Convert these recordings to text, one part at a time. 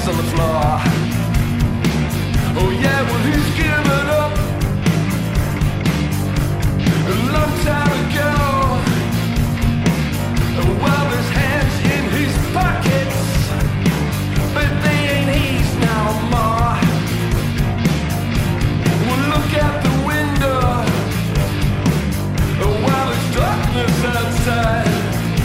hands on the floor. Oh yeah, well he's given up a long time ago. Well, his hands in his pockets, but they ain't his no more. Well, look out the window while there's darkness outside.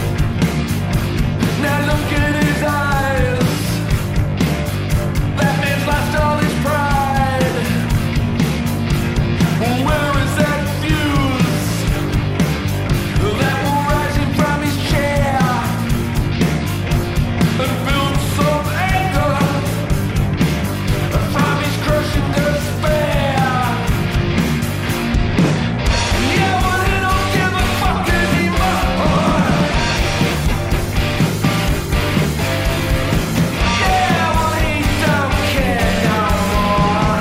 Now look at his eyes. That man's lost all his pride. Where is that fuse that will rise him from his chair and build some anger from his crushing despair? Yeah, well, he don't give a fuck anymore. Yeah, well, he don't care no more.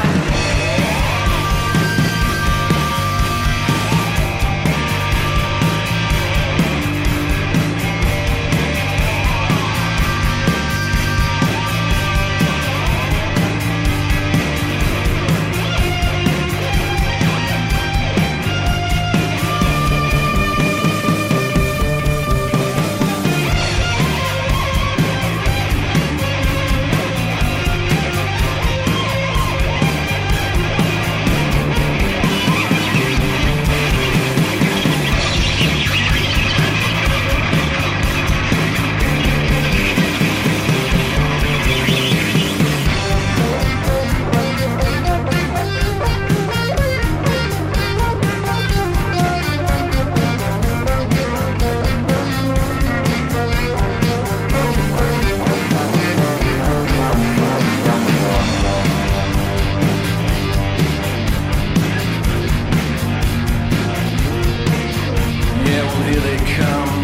Yeah, well, here they come.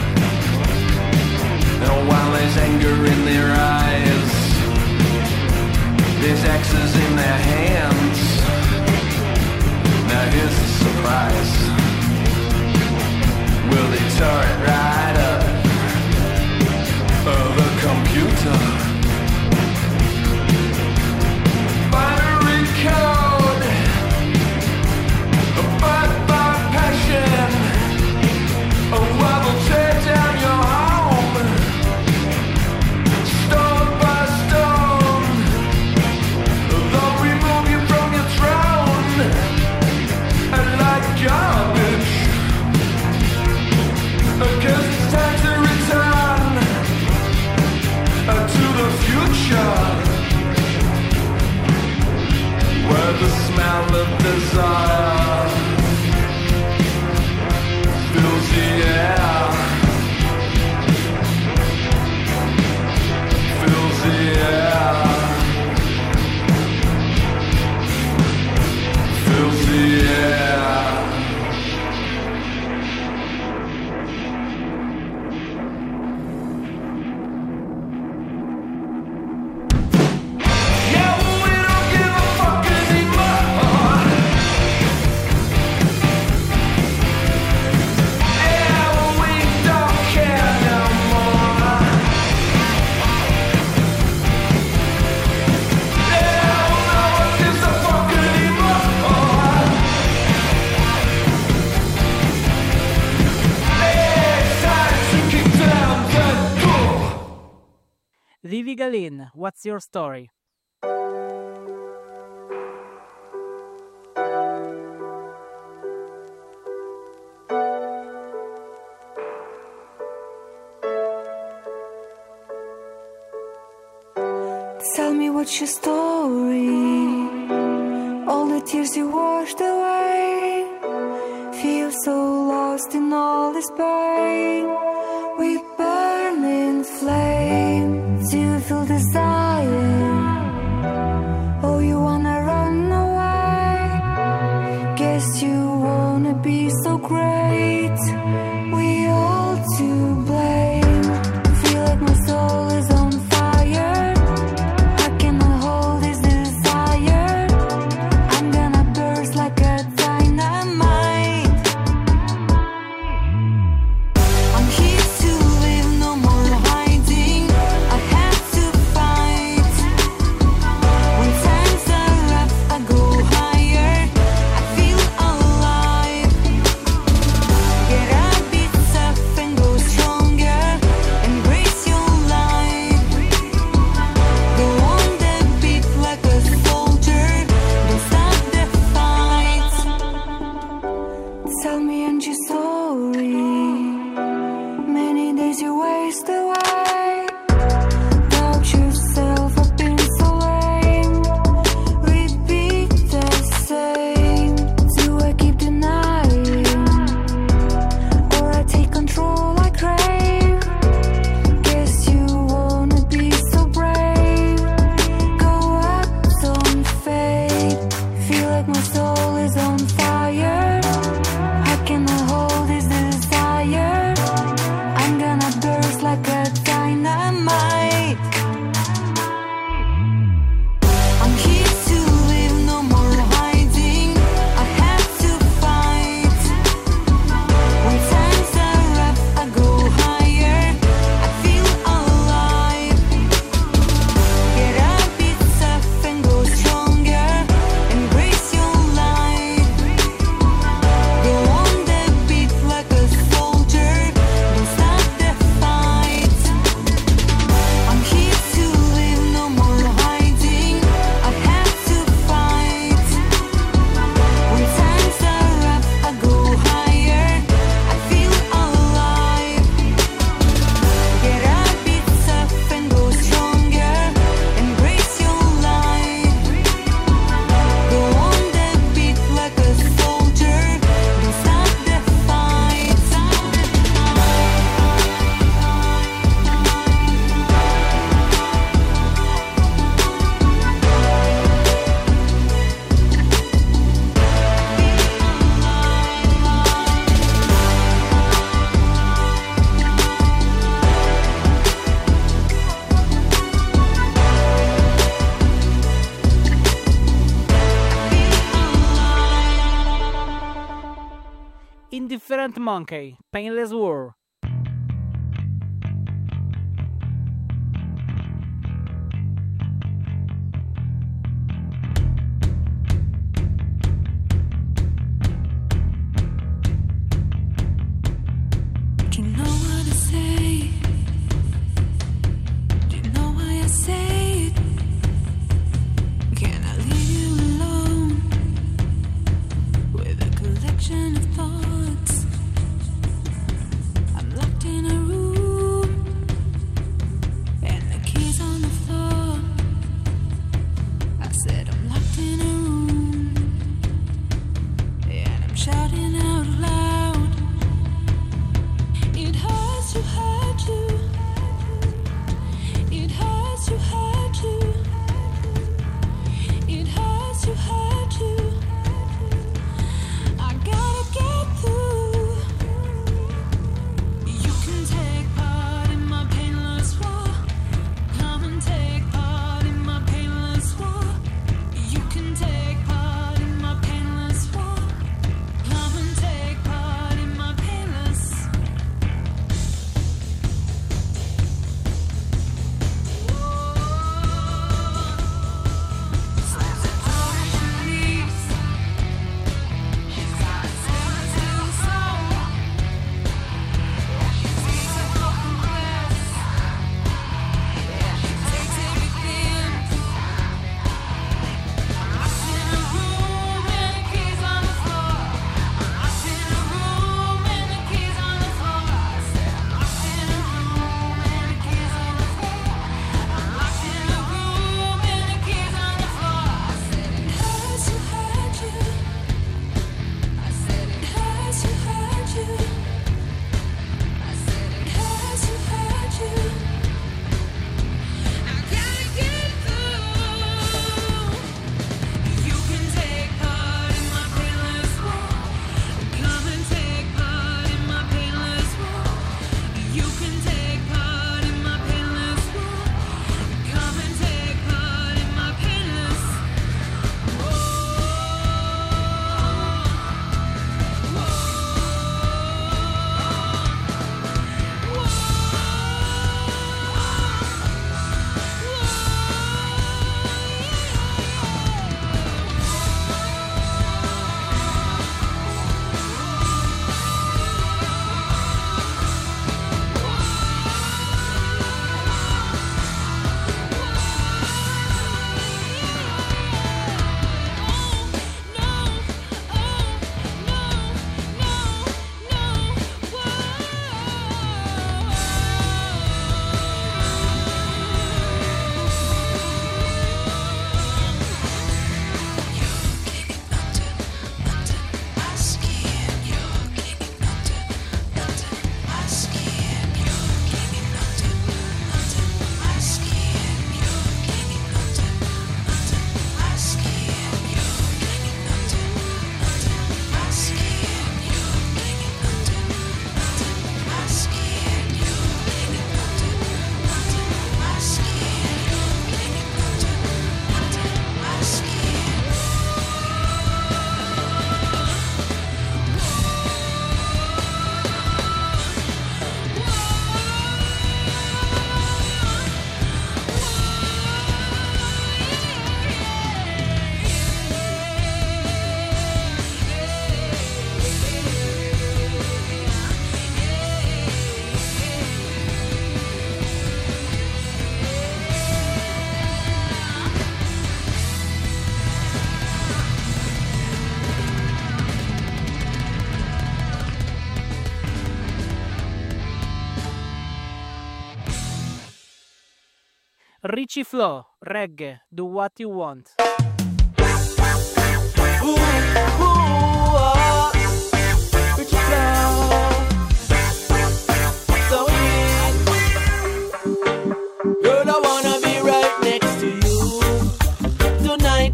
And while there's anger in their eyes, there's axes in their hands. Now here's the surprise. Well, they tore it right up the computer. Binary code, but by passion. Oh, I will tear down your home, stone by stone. They'll remove you from your throne, and like garbage. 'Cause it's time to return to the future, where the smell of desire fills the air, fills the air, fills the air. Yeah, well, we don't give a fuck anymore. Yeah, well, we don't care no more. Yeah, well, no one gives a fuck anymore. It's time to kick down that door. Vivi Galin, What's Your Story? Tell me what's your story. All the tears you washed away. Feel so lost in all this pain. We burn in flame. Do you feel desire? Oh, you wanna run away? Guess you wanna be so great. We all to blame. Feel like my soul is on fire. How can I hold this desire? I'm gonna burst like a dynamite. I'm here to live, no more hiding. I have to find Different Monkey, Painless War. Do you know what I say? Do you know why I say it? Can I leave you alone with a collection of thoughts? I'm locked in a room and the keys on the floor. I said I'm locked in a room and I'm shouting out loud. It hurts to hurt you. It hurts to hurt you. It hurts to hurt you. I gotta get through. You can take part in my painless war. Come and take part in my painless war. You can take part in my painless war. Come and take part in my painless. Richie Flo, Reggae, Do What You Want. Richie Flow. So in. Girl, I wanna be right next to you tonight.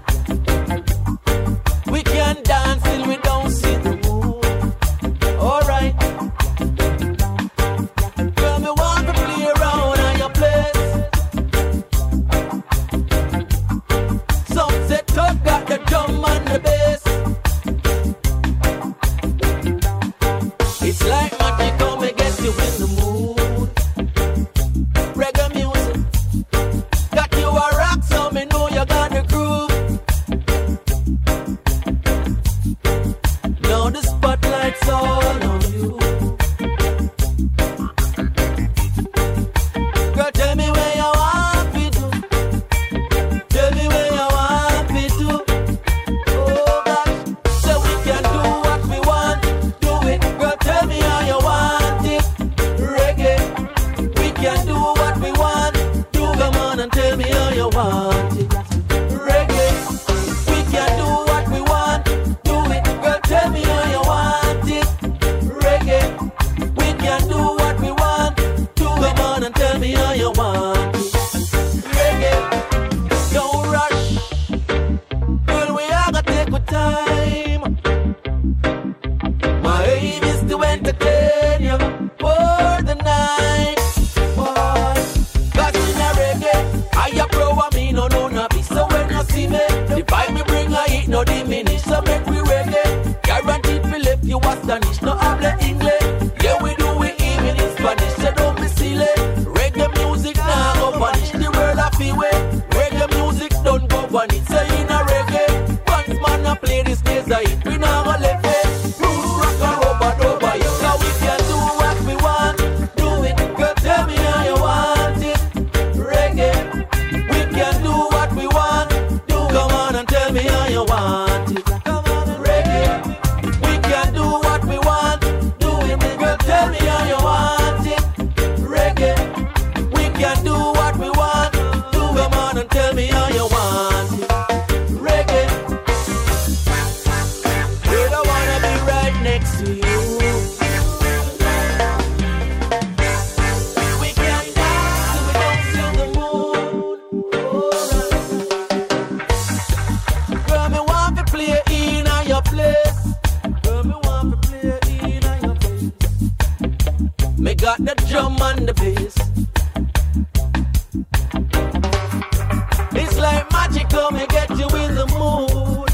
We can dance till we don't see the moon. Alright. Girl, me want to play around on your place. Sunset up, got the drum and the bass. you want it. Reggae, we can do what we want. Do it, girl, tell me how you want it. Reggae, we can do what we want. Come on and tell me how you want it. Reggae, don't rush. Girl, we are gonna take our time. My aim is to entertain you for the night. Boy, cause in a reggae, I a pro and me no be. So when you see me, the vibe me bring I it no diminish. So make we reggae, guaranteed we left you astonished. No hable English, yeah we do it even in Spanish. So don't be silly. Reggae music now go vanish. The world a feel way. Reggae music don't go vanish. So in a reggae, once man a play this days I hit. We now go left it. Roots rock and robot over you. Now we can do what we want. Do it, girl, tell me how you want it. Reggae, we can do what we want. Come on and tell me how you want it. Come on, reggae, we can do what we want. Do it, girl, tell me how you want it. Reggae, we can do what we want. Come on and tell me how you want it. Reggae, girl, I wanna be right next to you. We can dance till we don't feel the moon. Girl, me want to play in your place. Girl, me want to play in your place. Me got the drum and the bass. It's like magic, come and get you in the mood.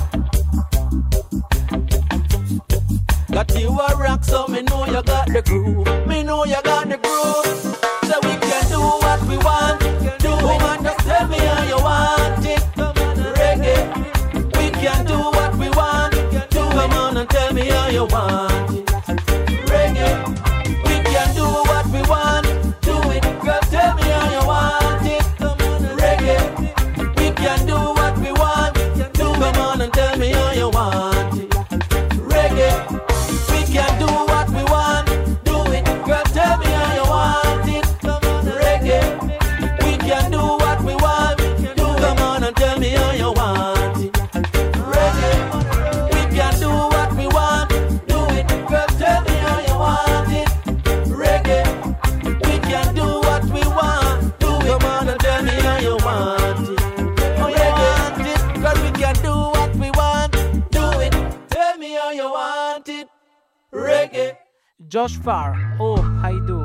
Got you a rock, so me know you got the groove. Me know you got the groove. So we can do what we want. Do it, just tell me how you want it. Reggae, we can do what we want. Come on and tell me how you want it. Reggae, we can do what we want. Do it, girl, tell me how you want it. Reggae, we can do what we want. Come on and tell me how you want it. Reggae, we can do what we want. Do it, girl, tell me how you want it. Reggae, we can do what we want. Come on and tell me how you want it. Reggae, we can do what we want. Do it, girl, tell me how you want it. Reggae, we can do what we want. Come on and tell me how you want it. Reggae, girl, we can do what we want. Do it, tell me how you want it. Reggae. Josh Farr, oh, I do.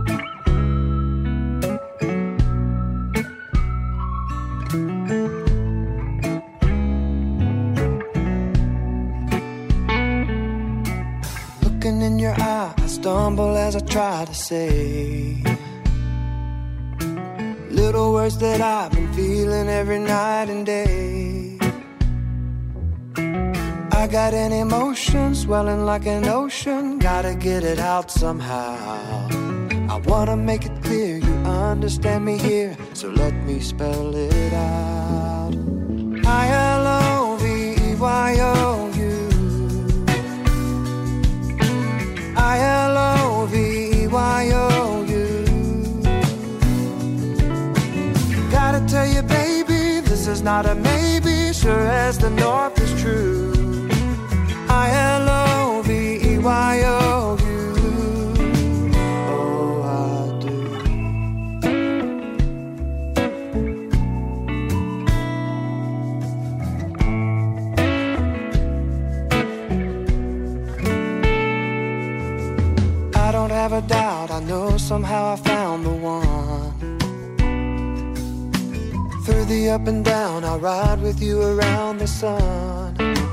Looking in your eye, I stumble as I try to say little words that I've been feeling every night and day. I got an emotion swelling like an ocean, gotta get it out somehow. I wanna make it clear you understand me here, so let me spell it out. I-L-O-V-E-Y-O-U, I-L-O-V-E-Y-O-U. Gotta tell you, baby, this is not a maybe, sure as the north is true. I-L-O-V-E-Y-O-U. Oh, I do. I don't have a doubt, I know somehow I found the one. Through the up and down, I'll ride with you around the sun.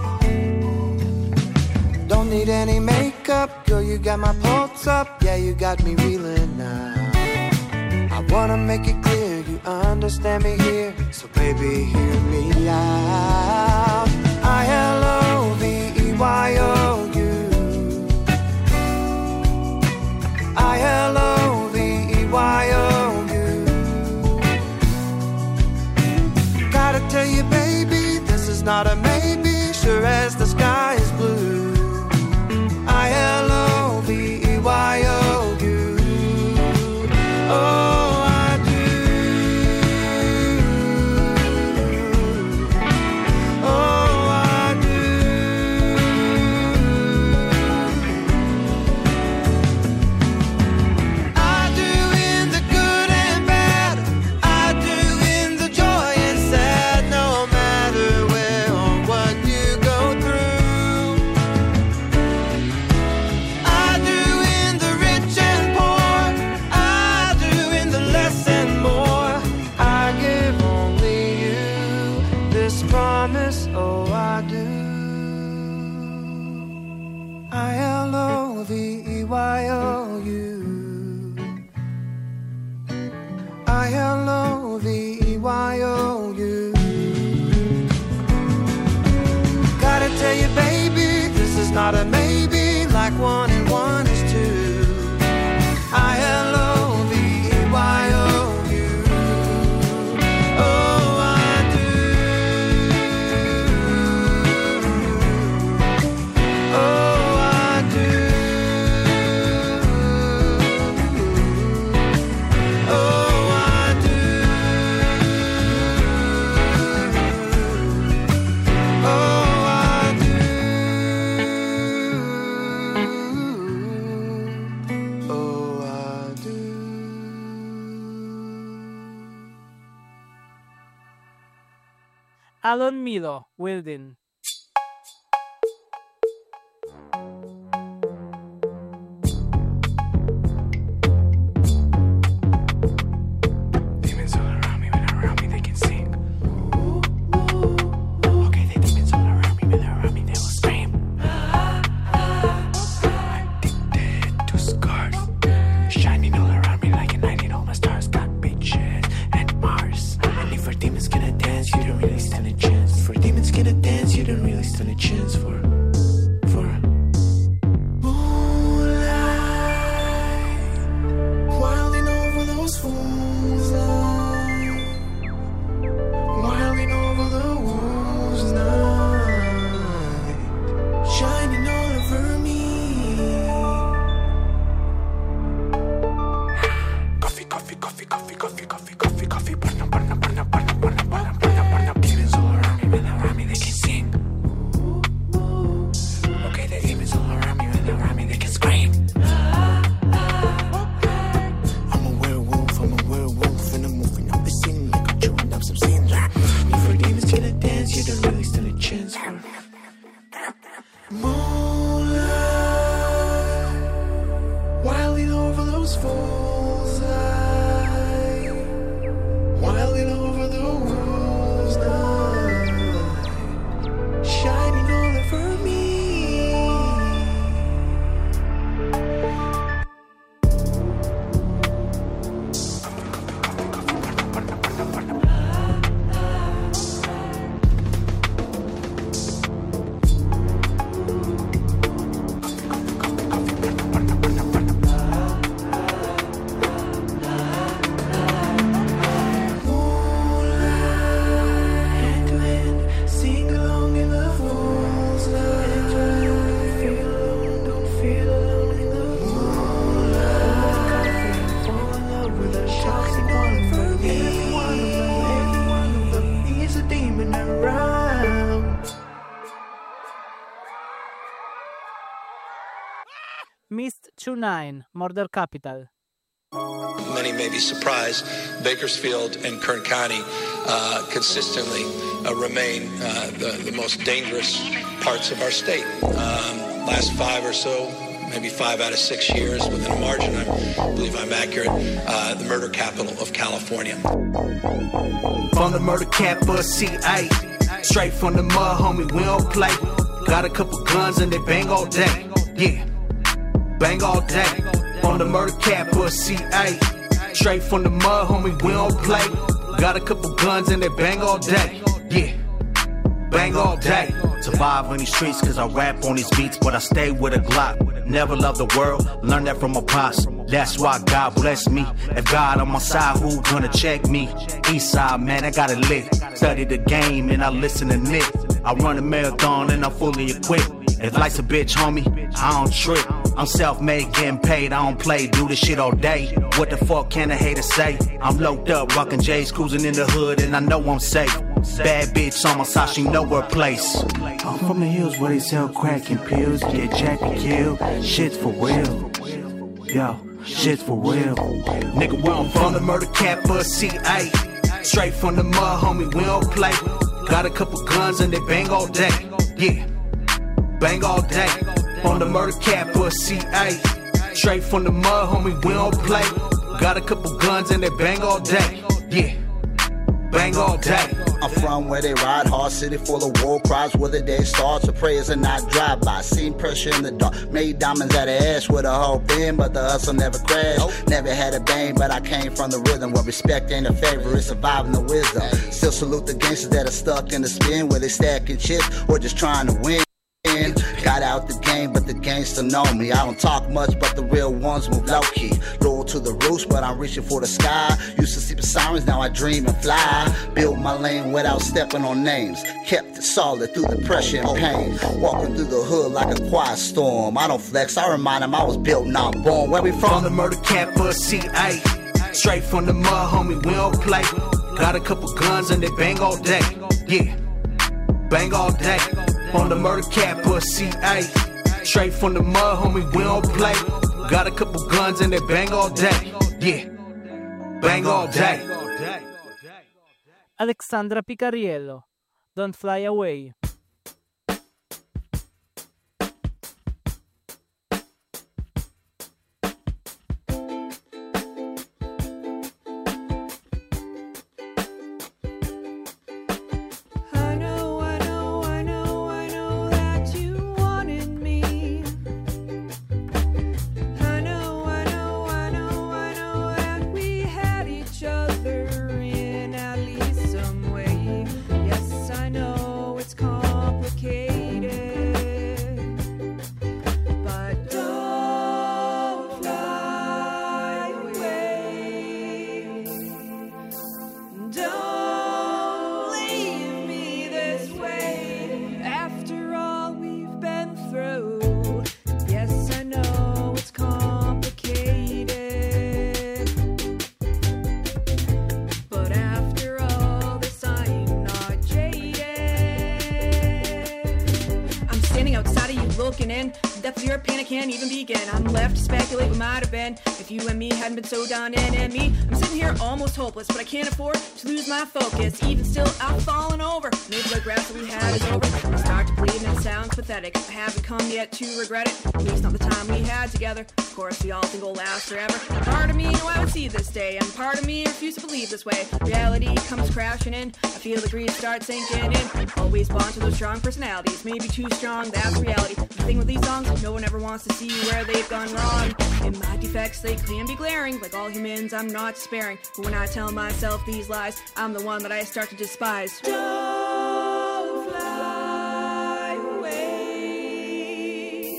Don't need any makeup, girl, you got my pulse up. Yeah, you got me reeling now. I wanna make it clear you understand me here, so baby, hear me out. I-L-O-V-E-Y-O-U, I-L-O-V-E-Y-O-U. Gotta tell you, baby, this is not a maybe, sure as the sky is blue. I-L-O-V-E-Y-O-U. Oh, I do. promise, oh I do. I-L-O-V-E-Y-O-U, I-L-O-V-E-Y-O-U. Gotta tell you, baby, this is not a maybe, like 1 and 1 is 2. I-L-O-V-E-Y-O-U. Oh, I do. Oh, I do. Oh, I do. Oh, I do. Oh, I do. Alon Milo, Wildin. Demons all around me, when around me they can sing. Okay, the demons all around me, when around me they will scream. Addicted to scars, shining all around me like a night in all my stars. Got bitches and Mars. And if our demons gonna dance, you don't really stand a chance. For demons gonna dance, you don't really stand a chance. For moonlight, wilding over those fools' light, wilding over the wolves' night, shining all over me. Coffee, coffee, coffee, coffee, coffee, coffee, coffee, coffee, burn up, burn up, burn up, burn up, burn up, burn up, burn up, burn up. Demons all around me, when around me they can sing. Okay, the demons all around me, when around me they can scream. I'm a werewolf, and I'm moving up the scene like I'm chewing up some scenes. If your demons gonna dance, you don't really stand a chance. For moonlight, wilding over those fools' eyes, wilding over the wolves' night, shining all over me. Moonlight, sing along in the fool's light. Feel alone, don't feel alone in the moonlight. Fall in love with a toxic one for me. Every one of them is a demon around. Mist 29, Murder Capital. Many may be surprised, Bakersfield and Kern County consistently remain the most dangerous parts of our state. Last 5 or so, maybe 5 out of 6 years, within a margin, I believe I'm accurate, the murder capital of California. From the murder cap for a CA. Straight from the mud, homie, we don't play. Got a couple guns and they bang all day. Yeah, bang all day. On the murder cap for a CA. Straight from the mud, homie, we don't play. Got a couple guns and they bang all day. Yeah, bang all day. Survive on these streets cause I rap on these beats, but I stay with a Glock. Never loved the world, learned that from my pops. That's why God bless me. If God on my side, who gonna check me? Eastside, man, I got it lit. Study the game and I listen to Nick. I run a marathon and I'm fully equipped. If life's a bitch, homie, I don't trip. I'm self-made, getting paid, I don't play, do this shit all day. What the fuck can a hater say? I'm locked up, rockin' J's, cruising in the hood, and I know I'm safe. Bad bitch on my side, she know her place. I'm from the hills where they sell crack and pills, get jacked and killed. Shit's for real. Yo, shit's for real. Nigga, where I'm from, the murder cap for a CA. Straight from the mud, homie, we don't play. Got a couple guns and they bang all day. Yeah, bang all day. On the murder cap for a CA. Straight from the mud, homie, we don't play. Got a couple guns and they bang all day. Yeah, bang all day. I'm from where they ride hard, city full of war cries, where the day starts, the prayers are not drive-by. Seen pressure in the dark, made diamonds out of ash with a whole bin, but the hustle never crashed. Never had a bang, but I came from the rhythm, where respect ain't a favor, it's surviving the wisdom. Still salute the gangsters that are stuck in the spin, where they stacking chips or just trying to win. Got out the game, but the gangster know me. I don't talk much, but the real ones move low-key. Loyal to the roots, but I'm reaching for the sky. Used to see the sirens, now I dream and fly. Built my lane without stepping on names. Kept it solid through the pressure and pain. Walking through the hood like a quiet storm. I don't flex, I remind them I was built, not born. Where we from? The murder cat pussy, ayy. Straight from the mud, homie, we don't play. Got a couple guns and they bang all day. Yeah, bang all day. On the murder cat pussy, ayy. Straight from the mud, homie, we don't play. Got a couple guns and they bang all day. Yeah, bang all day. Alexandra Picariello, Don't Fly Away. I'm left to speculate what might have been if you and me hadn't been so done in me. I'm sitting here almost hopeless, but I can't afford to lose my focus. Even still, I've fallen over. Maybe the grass that we had is over. I start to bleed and it sounds pathetic. I haven't come yet to regret it, at least not the time we had together. Of course, we all think it'll last forever. Part of me knew I would see this day, and part of me refused to believe this way. Reality comes crashing in. I feel the greed start sinking in. Always bond to those strong personalities, maybe too strong, that's reality. The thing with these songs, no one ever wants to see where they've gone wrong. In my defects, they can be glaring. Like all humans, I'm not despairing. But when I tell myself these lies, I'm the one that I start to despise. Don't fly away.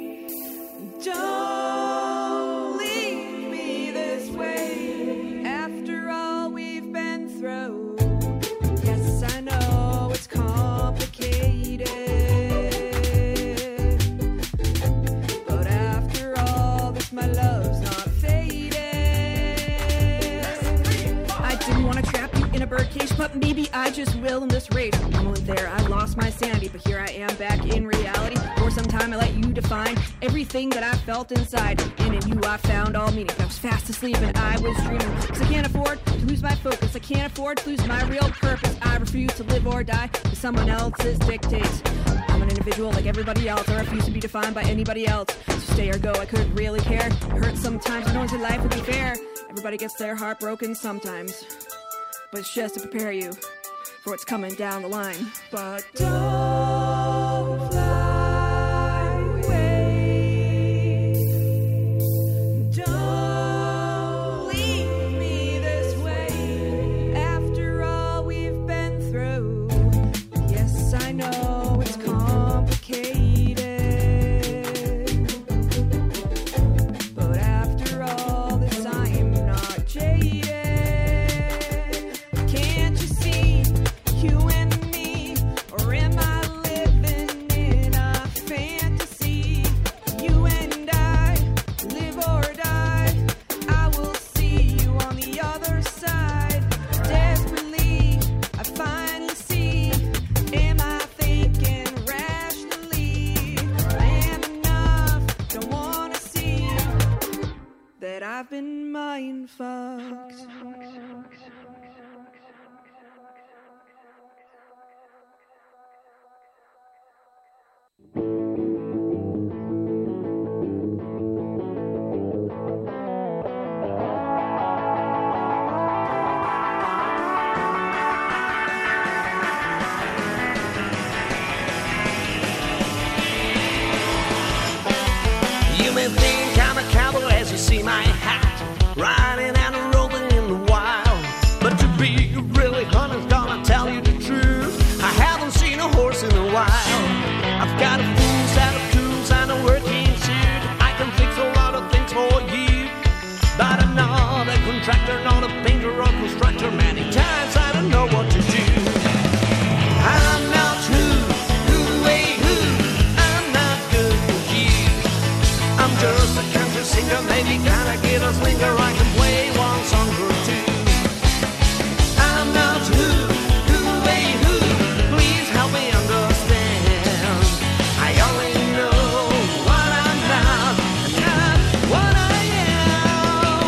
Don't leave me this way. After all we've been through. Yes, I know it's complicated. My love's not faded. I didn't want to trap you in a birdcage, but maybe I just will in this race. A moment there, I lost my sanity, but here I am back in reality. For some time, I let you define everything that I felt inside, and in you I found all meaning. I was fast asleep and I was dreaming, because I can't afford to lose my focus. I can't afford to lose my real purpose. I refuse to live or die by someone else's dictates. I'm an individual like everybody else. I refuse to be defined by anybody else. So stay or go, I couldn't really care. It hurts sometimes, but no one said life would be fair. Everybody gets their heart broken sometimes, but it's just to prepare you for what's coming down the line. But don't fly away. Don't leave me this way. After all we've been through. Yes, I know it's complicated, but after all this I am not jaded. Can't you see, you and me, or am I living in a fantasy? You and I, live or die, I will see you on the other side. Desperately, I finally see, am I thinking rationally? Am enough, don't wanna see that I've been mind fucked. my hat, riding and rolling in the wild. But to be really honest, gonna tell you the truth, I haven't seen a horse in a while. I've got a full set of tools and a working suit. I can fix a lot of things for you, but I'm not a contractor, not a painter or constructor. Many times I don't know what to do. I'm not who, I'm not good for you. I'm just a country singer, maybe kinda get a slinger. I can play one song or two. I'm not who, please help me understand. I only know what I'm not, and not what I am.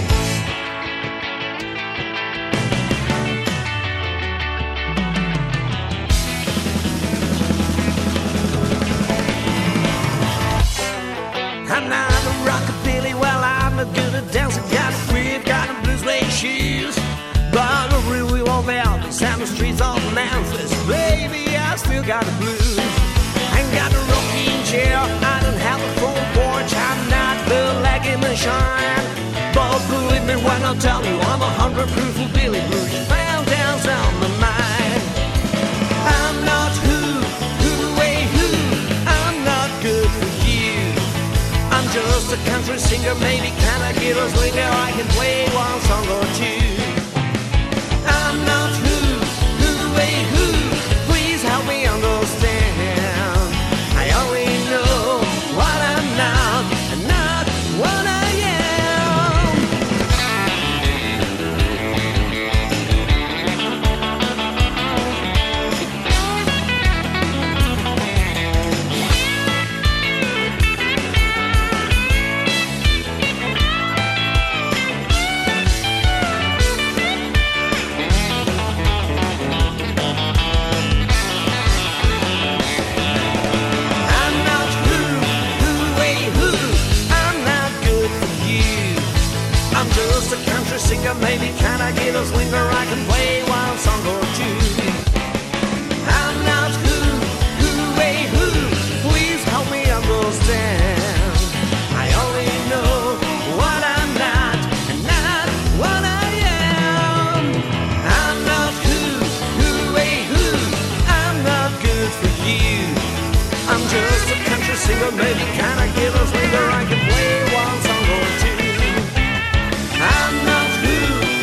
I'm not a rockabilly, well, I'm not good at dancing. Got a weird, got a blues suede shoes, but a really old Elvis and the streets of Memphis. Baby, I still got the blues. Ain't got a rocking chair, I don't have a full porch. I'm not the leggy machine, but believe me when I tell you I'm 100 proof of Billy Blues. Found down on my mind. I'm not who, I'm not good for you. I'm just a country singer, maybe can I get a slinger? I can play one song or two. I'm not who, please help me understand. I only know what I'm not, and not what I am. Just a country singer, maybe can I get a slinger? I can play one song or two. I'm not who, please help me understand. I only know what I'm not, and not what I am. I'm not who, I'm not good for you. I'm just a country singer, maybe can I get a slinger? I can play one song or two. I'm not who,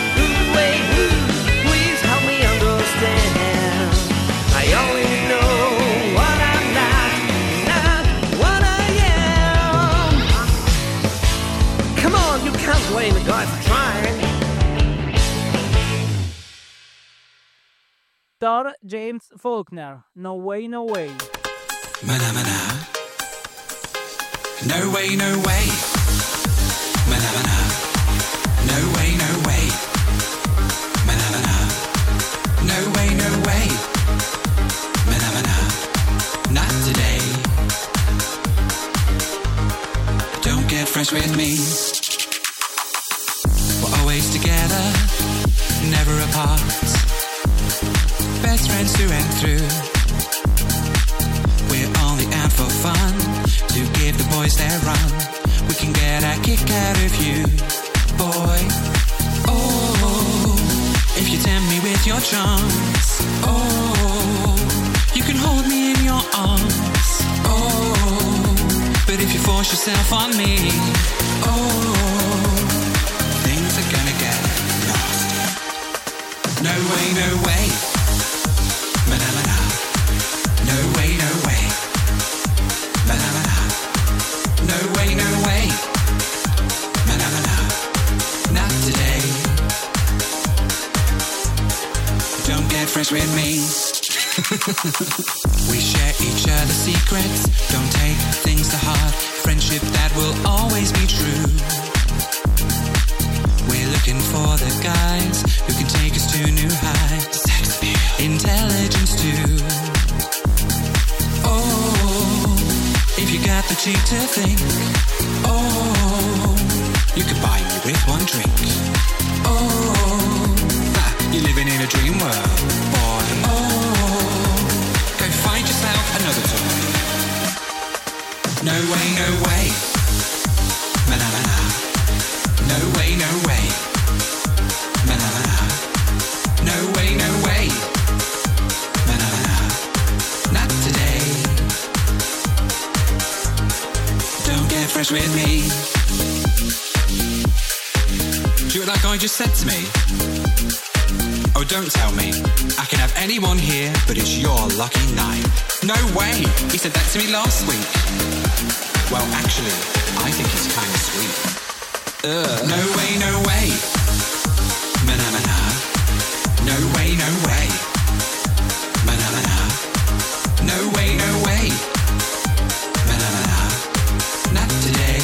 please help me understand. I only know what I'm not, not what I am. Come on, you can't blame the guy for trying. Star James Faulkner, No Way, No Way. Mana mana. No way, no way. Mana mana. No way, no way. Mana mana. No way, no way. Mana mana. Not today. Don't get fresh with me. We're always together, never apart. Best friends through and through. We're only out for fun, to give the boys their run. We can get a kick out of you, boy. Oh, if you tempt me with your charms. Oh, you can hold me in your arms. Oh, but if you force yourself on me, oh, things are gonna get nasty. No way, no way. Mana-mana. No way, no way. Mana-mana. No way, no way. Mana-mana. Not today. Don't get fresh with me. We share each other's secrets. Don't take things to heart. Friendship that will always be true. We're looking for the guys who can take us to new heights. Sex appeal. Intelligence too. Oh, if you got the cheek to think. Oh, you could buy me with one drink. Oh, you're living in a dream world, boy. Oh, go find yourself another toy. No way, no way. Mana-mana. fresh with me. Do what that guy just said to me? Oh, don't tell me. I can have anyone here, but it's your lucky night. No way! He said that to me last week. Well, actually, I think he's kind of sweet. No way, no way. Mana-mana. No way, no way. Mana-mana. No way, no way. Mana-mana. Not today.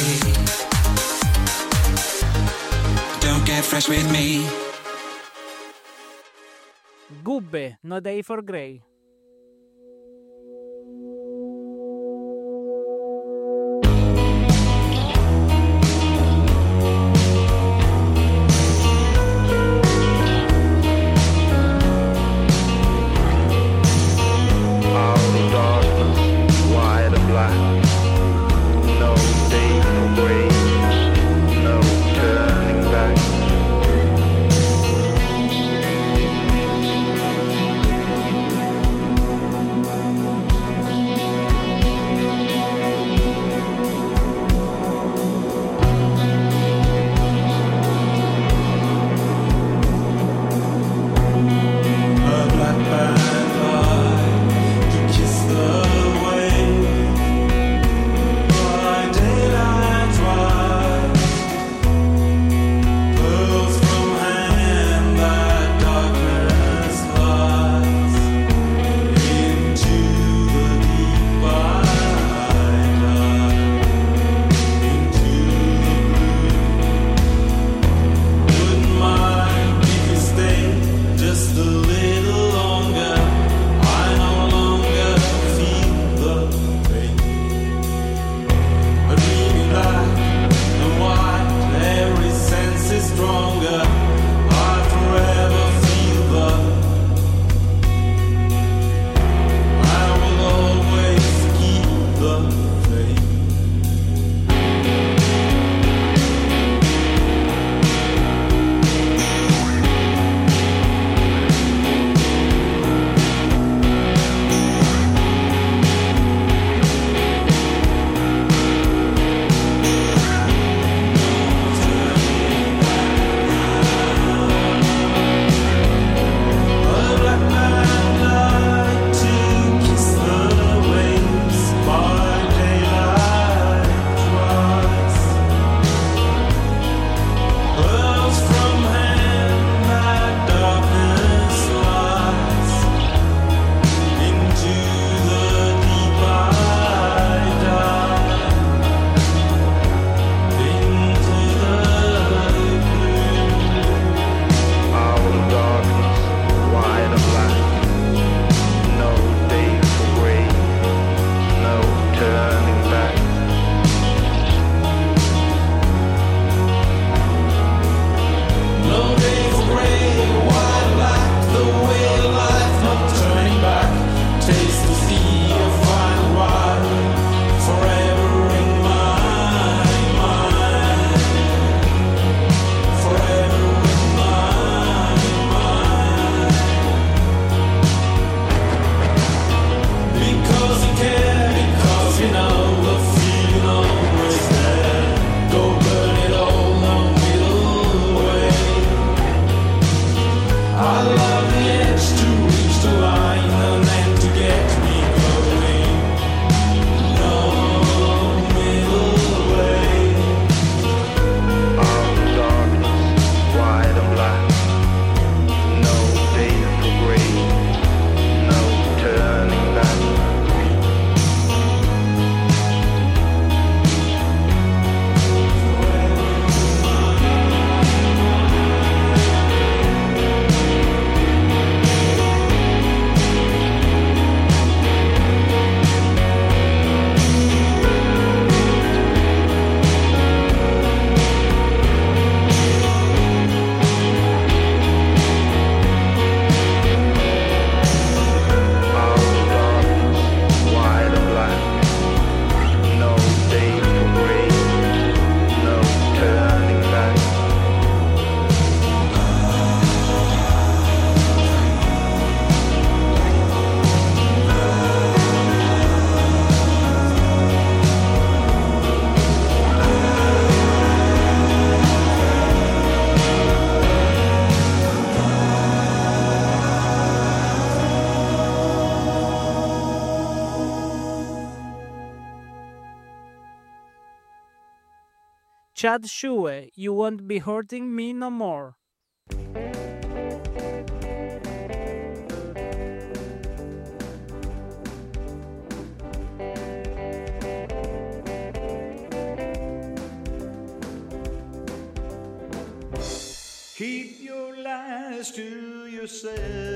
Don't get fresh with me. Gubbe, No Day for Grey. Chad Shue, You Won't Be Hurting Me No More. Keep your lies to yourself.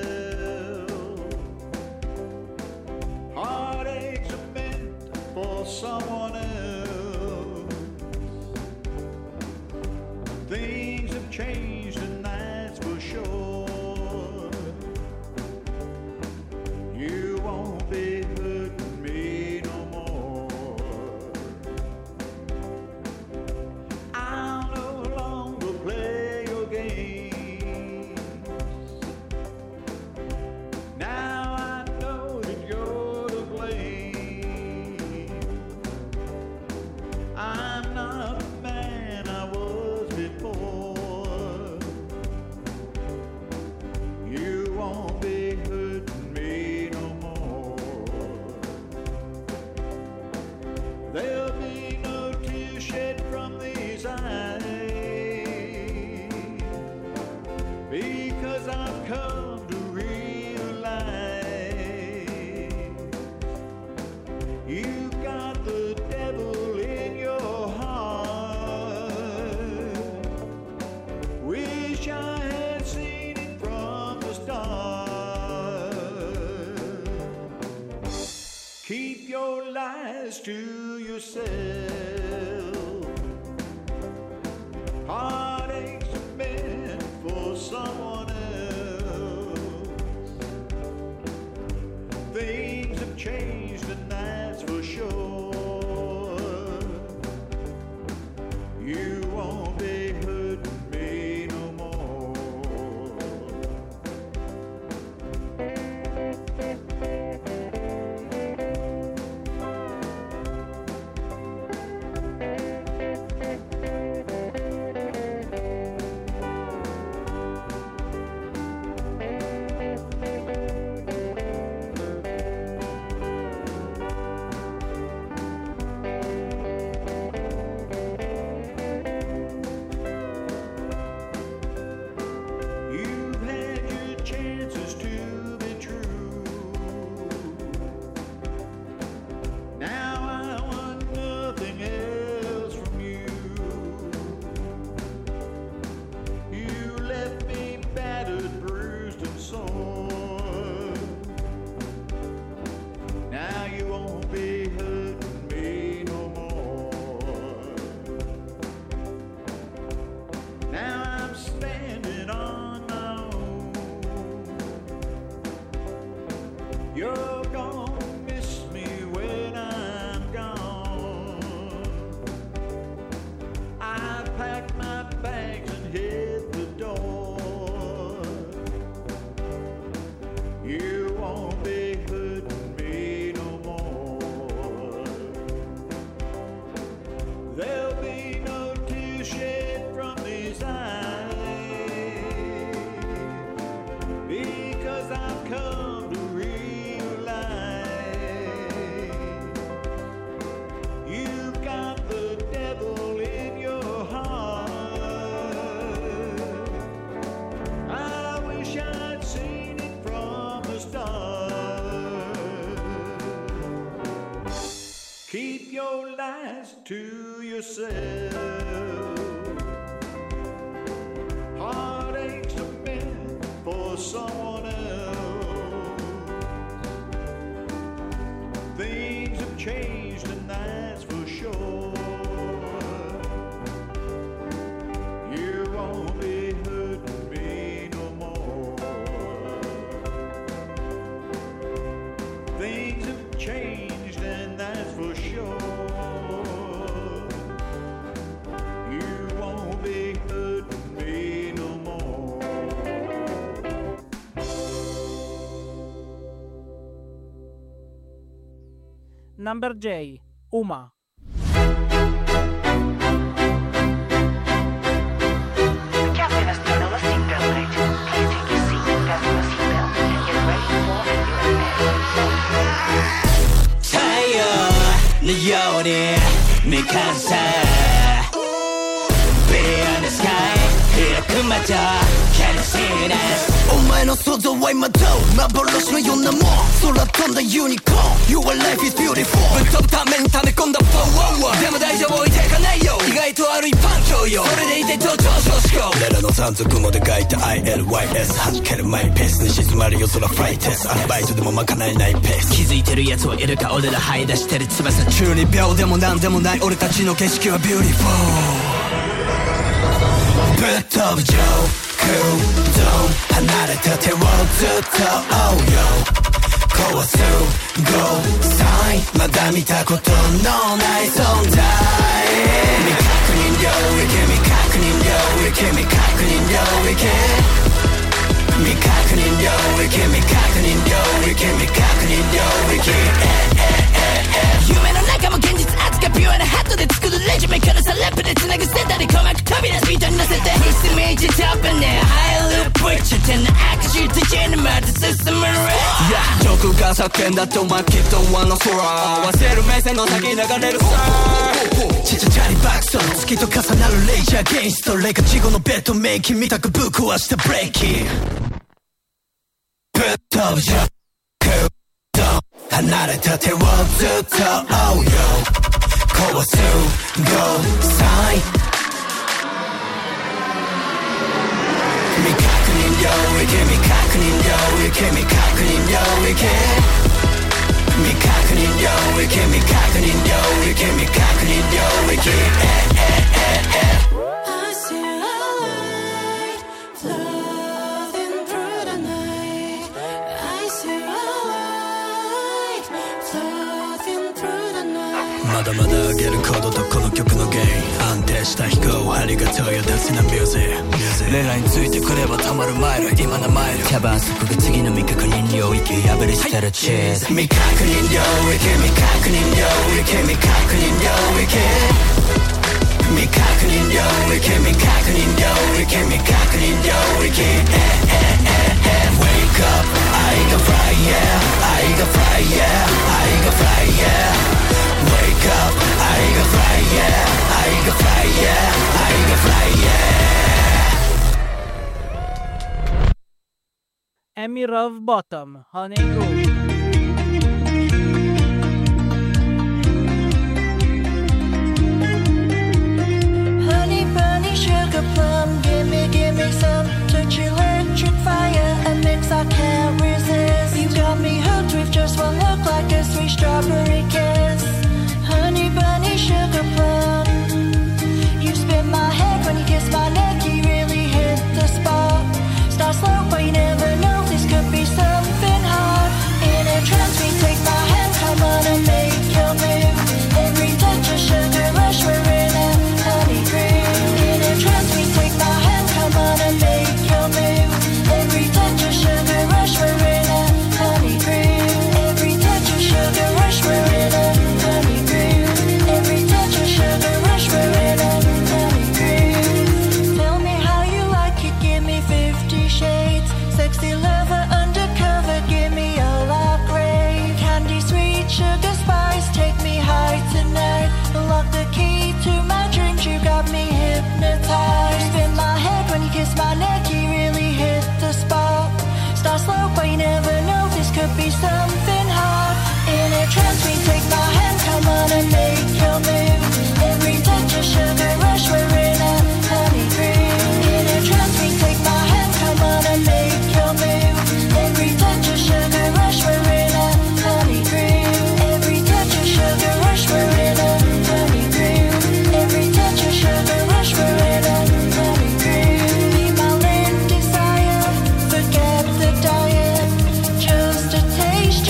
Heartaches are meant for someone else. Things have changed and that's for sure. You won't be hurting me no more. I'll no longer play your games. Now I know that you're to blame. I'm not the man I was before. You won't be hurting me no more. There'll be no tears shed from these eyes, because I've come to realize you got the devil in your heart. Wish I had seen it from the start. Keep your lies to yourself. Heartaches are meant for someone else. Things have changed and that's for sure. You won't be hurting me no more. You've had your chances to be true. Now I want nothing else from you. You left me battered, bruised, and sore. Now you won't be hurting me no more. Now I'm standing on my own. You're gonna miss me when I'm gone. I packed my bags and hit the door. You won't be hurting me no more. There'll be no tears shed from these eyes, because I've come to realize you've got the devil in your heart. I wish I'd seen it from the start. Keep your lies to yourself. Heartaches are meant for someone else. Things have changed and that's for sure. You won't be hurting me no more. Things have changed and that's for sure. You won't be hurting me no more. Number J, Uma. The captain has turned on the seatbelt light. Please take your seat, fasten the seatbelt, and get ready for your 타이어 내 열에 내 가사 また悲しいねお前の想像は今どう幻のようなもん空飛んだユニコーン Your life is beautiful ぶっ飛ぶために溜め込んだパワーでも大丈夫置いてかないよ意外とある一般教養それでいてと上昇志向俺らの山賊もで書いた ILYS 弾けるマイペースに静まる夜空フライテストアルバイトでもまかないないペース気づいてる奴はいるか俺ら這い出してる翼中二病でもなんでもない俺たちの景色はビューティフォーぶっ飛ぶ上空ドン離れた手をずっと Oh yo壊す Go sign まだ見たことのない存在未確認領域未確認領域未確認領域未確認領域未確認領域未確認領域夢の中も現実扱いピュアなハットで作るレジュメからさラップで繋ぐセンターで鼓膜飛び出すビートに乗せて必須メージトップねハイループッチュテンの握手とジェネマーと進むレ上空から叫んだってお前きっとワンの空忘れる目線の先に流れるさちっちゃちゃに爆走月と重なるレイジャーゲインストレイか事後のベッドメイキン見たくぶっ壊したブレーキぶっ飛ぶ上空ドン離れた手をずっと Oh yo 壊す Go sign 未確認領域未確認領域未確認領域未確認領域未確認領域未確認領域 I see a light floating through the night I see a light floating through the night まだまだ上げるコードとこの曲のゲイン安定した飛行ありがとうよ That's in the music レラについてくればたまるマイル今のマイルキャバンそこが次の未確認領域破り捨てるチーズ未確認領域未確認領域未確認領域未確認領域未確認領域未確認領域 Wake up I got fly yeah I got fly yeah I got fly yeah Wake up I got fly yeah I got fly yeah I got fly yeah Amy Rove Bottom Honey Groove Honey bunny sugar plum give me some touch electric fire a mix I can't resist you got me hooked with just one look like a sweet strawberry kiss Honey bunny sugar plum you spin my head when you kiss my neck you really hit the spot start slow but you never know this could be something hard in a trance we take my hand come on and make your move every touch a sugar rush we're in a honey groove in a trance we take my hand come on and make your move every touch a sugar rush we're in a honey groove every touch a sugar rush we're in a honey groove every touch a sugar rush we're in a honey groove tell me how you like it give me 50 shades sexy lover undercover give me all I crave candy sweet sugar spice take me high tonight unlock the key to my dreams you got me hypnotized spin my head when you kiss my neck you really hit the spot start slow but you never know this could be something hard in a trance we take my hand come on and make your move every touch a sugar rush we're in a honey groove in a trance we take my hand come on and make your move every touch a sugar rush we're in a honey groove every touch a sugar rush we're in a honey groove every touch a sugar rush we're in a honey groove be my land desire forget the diet chose to taste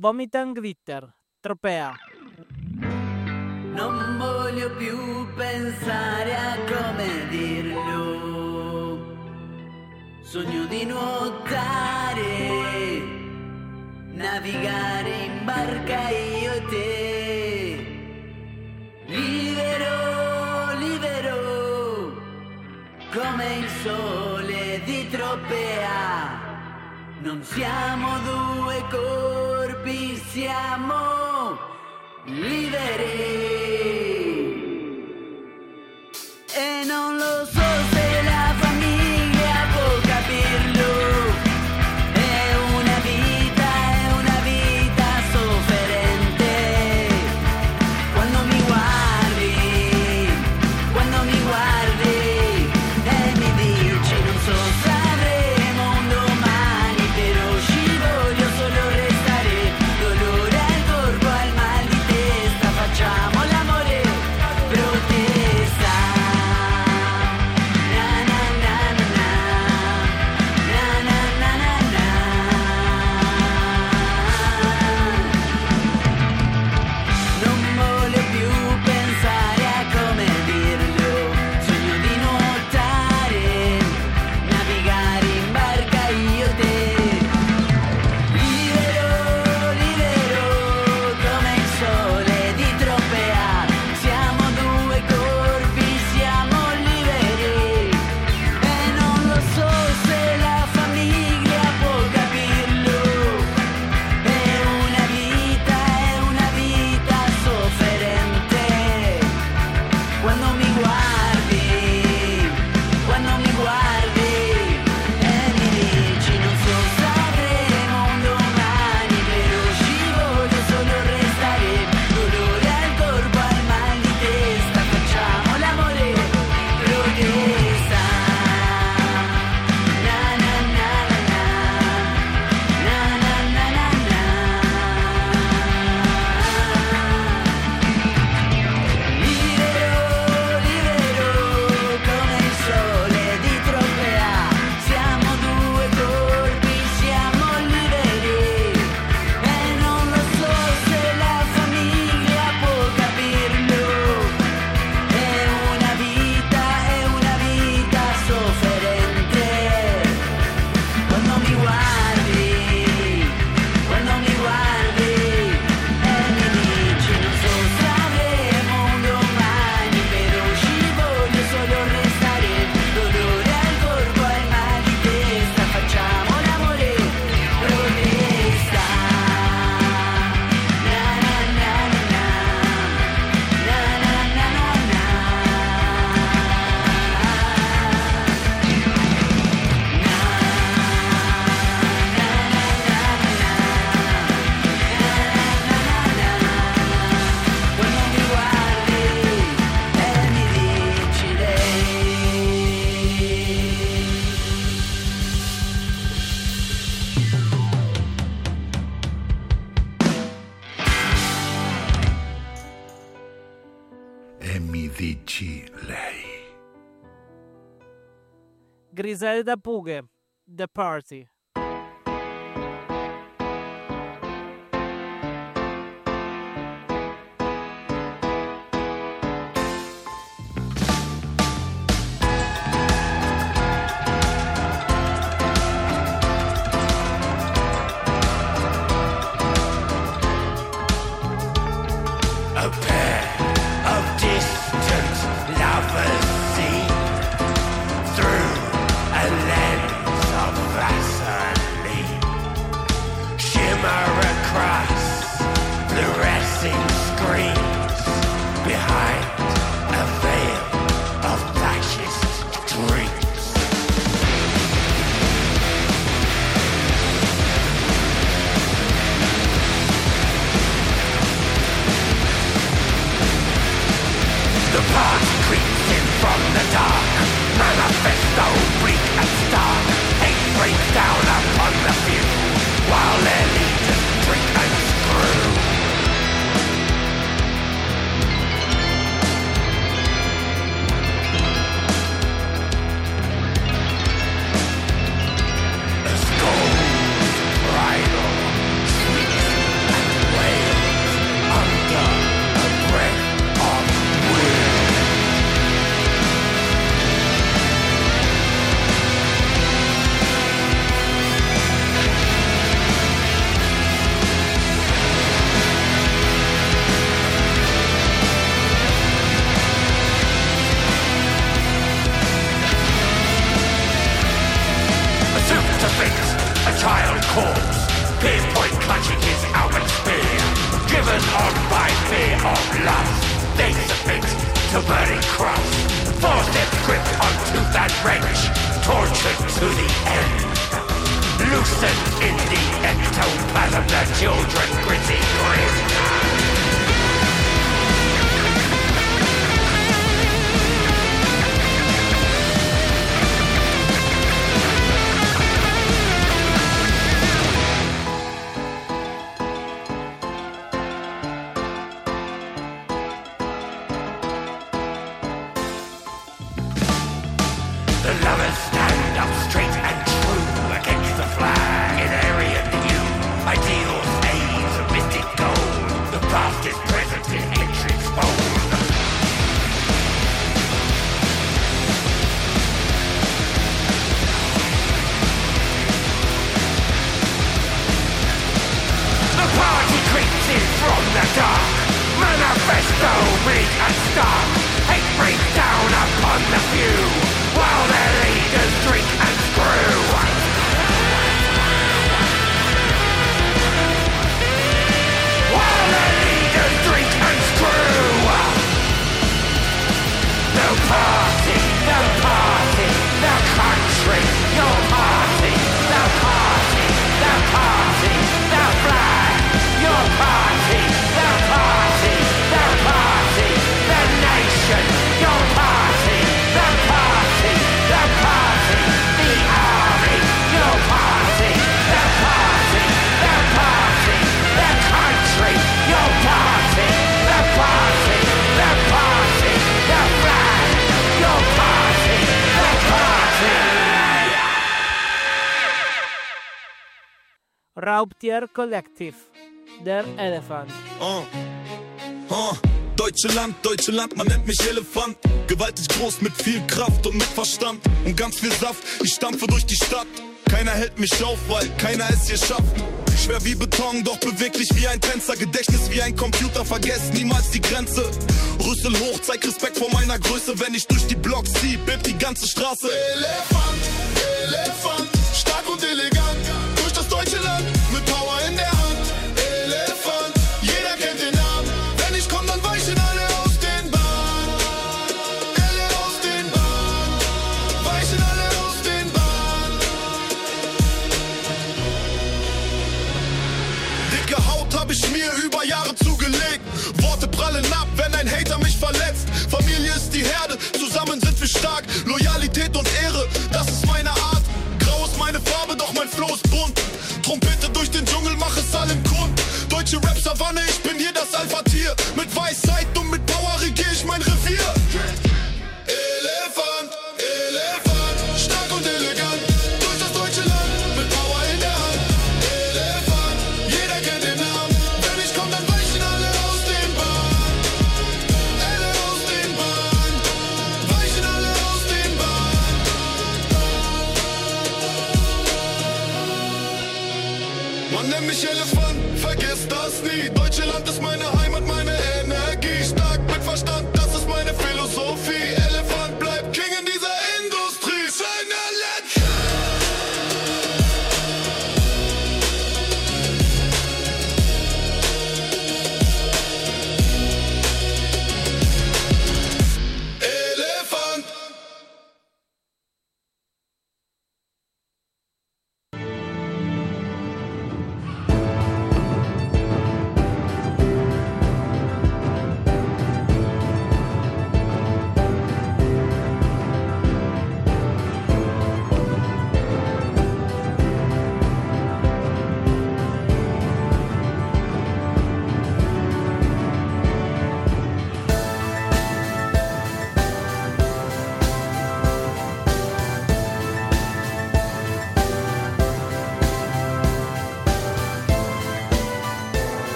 Vomit and Glitter, Tropea. Non voglio più pensare a come dirlo. Sogno di nuotare, navigare in barca io e te. Libero, libero, come il sole di Tropea. Non siamo due corpi, siamo liberi. E non lo so se la famiglia può capirlo. È una vita sofferente. Quando mi guardi e mi dici non so se avremo un domani, però ci voglio solo restare. Dolore al corpo, al mal di testa, facciamo l'amore, protesta. Non voglio più pensare a come dirlo. Sogno di nuotare, navigare in barca io e te. Libero, libero, come il sole di Tropea. Siamo due corpi, siamo liberi. E non lo so se la famiglia può capirlo. È una vita sofferente. Quando mi guardi e mi dici non so se avremo un domani, però ci voglio solo restare. Dolore al corpo, al mal di testa, facciamo l'amore, protesta. Na na na na na, na na na na na. Libero, libero, come il sole di Tropea. Siamo due corpi, siamo liberi. E non lo so se la famiglia può capirlo. È una vita sofferente. Quando mi guardi e mi dici non so se avremo un domani, però ci voglio solo restare. Dolore al corpo, al mal di testa, facciamo l'amore, protesta. Na na na na na, na na na na na. Quando mi guardi e mi dici lei. E mi dici lei. Griselda Pughe, The Party. A pair of distant lovers seen through a lens of Vaseline. Shimmer across fluorescing screens behind a veil of fascist dreams. The party creeps in from the dark. Manifesto bleak and stark. Hate breaks down upon the few, while their leaders drink and screw. A scold's bridal shrieks the children's gritty grin. The lovers stand up straight and true against the flag in Aryan hue. Ideals haze of mystic gold. The past is present in hatred's fold. The party creeps in from the dark. Manifesto bleak and stark. Hate breaks down upon the few, while their leaders drink and screw. While their leaders drink and screw. The party, the party, the country, your party, the party, the party, the flag, your party, the party, the party, the nation, your party, the party, the party, the army, your party, the party, the party, the country, your party, the party, the party, the flag, your party, the party. Raubtier Collective, der Elephant. Deutsche Land, man nennt mich Elefant. Gewaltig groß mit viel Kraft und mit Verstand und ganz viel Saft, ich stampfe durch die Stadt. Keiner hält mich auf, weil keiner es hier schafft. Schwer wie Beton, doch beweglich wie ein Tänzer. Gedächtnis wie ein Computer, vergesst niemals die Grenze. Rüssel hoch, zeig Respekt vor meiner Größe. Wenn ich durch die Blocks zieh, bebt die ganze Straße. Elefant, Elefant, stark und elegant. Durch das deutsche Land, mit Power in der Hand. Elefant, jeder kennt den Namen. Wenn ich komm, dann weichen alle aus den Bahnen. Alle aus den Bahnen, weichen alle aus den Bahnen. Dicke Haut hab ich mir über Jahre zugelegt. Worte prallen ab, wenn ein Hater mich verletzt. Familie ist die Herde, zusammen sind wir stark. Loyalität und Ehre, das ist meine Art. Grau ist meine Farbe, doch mein Flow ist bunt. Trompete durch den Dschungel, mach es allen kund. Deutsche Rap-Savanne, ich